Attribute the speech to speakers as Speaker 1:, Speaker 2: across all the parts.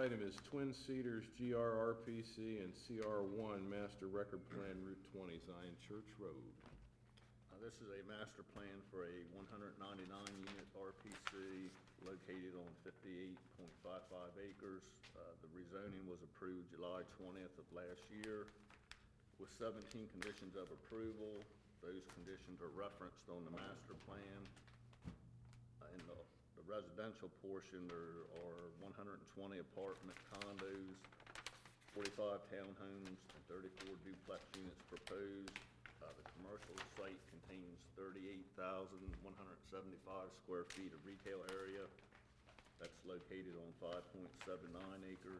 Speaker 1: item is Twin Cedars GRRPC and CR1 Master Record Plan Route 20 Zion Church Road.
Speaker 2: This is a master plan for a 199-unit RPC located on 58.55 acres. The rezoning was approved July 20th of last year with 17 conditions of approval. Those conditions are referenced on the master plan. In the residential portion, there are 120 apartment condos, 45 townhomes, and 34 duplex units proposed. The commercial site contains 38,175 square feet of retail area. That's located on 5.79 acres.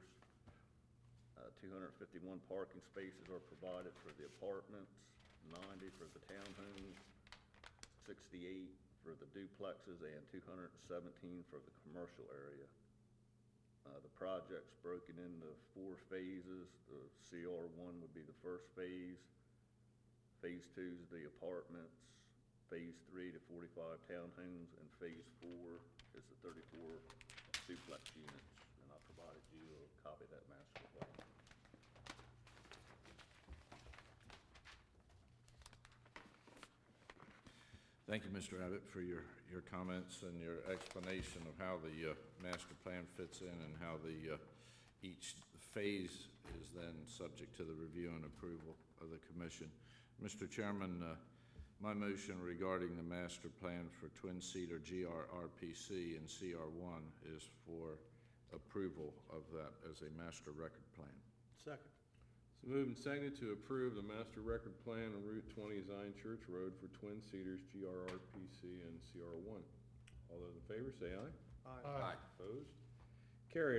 Speaker 2: 251 parking spaces are provided for the apartments, 90 for the townhomes, 68 for the duplexes, and 217 for the commercial area. The project's broken into 4 phases. The CR1 would be the first phase. Phase 2 is the apartments. Phase 3 to 45 townhomes, and Phase 4 is the 34 duplex units. And I provided you a copy of that master plan.
Speaker 3: Thank you, Mr. Abbott, for your comments and your explanation of how the master plan fits in and how the each phase is then subject to the review and approval of the commission. Mr. Chairman, my motion regarding the master plan for Twin Cedar GRRPC and CR1 is for approval of that as a master record plan.
Speaker 4: Second.
Speaker 1: It's moved and seconded to approve the Master Record Plan on Route 20 Zion Church Road for Twin Cedars GRRPC and CR1. All those in favor say aye.
Speaker 4: Aye.
Speaker 1: Opposed? Carried.